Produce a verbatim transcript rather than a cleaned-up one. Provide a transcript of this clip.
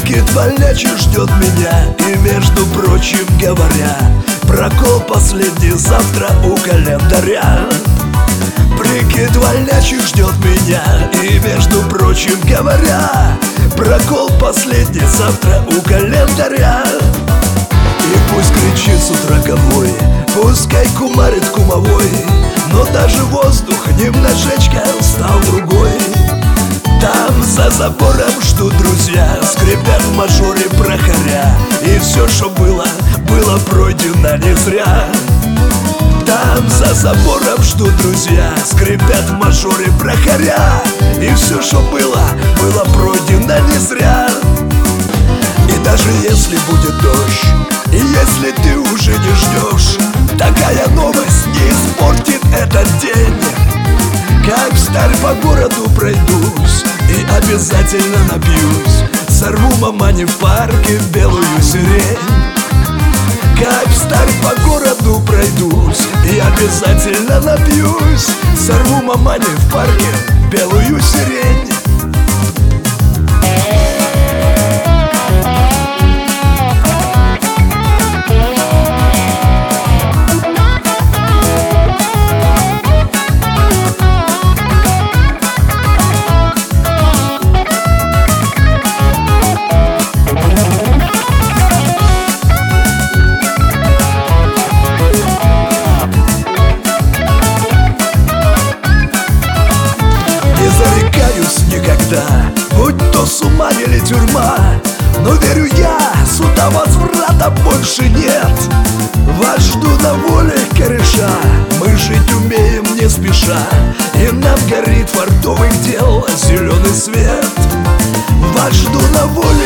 Прикид вольнячий ждет меня. И между прочим говоря, прокол последний завтра у календаря. Прикид вольнячий ждет меня. И между прочим говоря, прокол последний завтра у календаря. И пусть кричит с утра конвой, пускай кумарит кумовой, но даже воздух немножечко стал другой. Там за забором ждут друзья, скрипят в мажоре прохоря, и все, что было, было пройдено не зря. Там за забором ждут друзья, скрипят в мажоре прохоря, и все, что было, было пройдено не зря. И даже если будет дождь, и если ты уже не ждешь, такая новость не испортит этот день. Как встарь по городу пройдусь и обязательно напьюсь, сорву мамане в парке белую сирень. Как встарь по городу пройдусь и обязательно напьюсь, сорву мамане в парке белую сирень. Никогда, будь то с ума или тюрьма, но верю я, сюда возврата больше нет. Вас жду на воле кореша, мы жить умеем не спеша, и нам горит фартовых дел зеленый свет. Вас жду на воле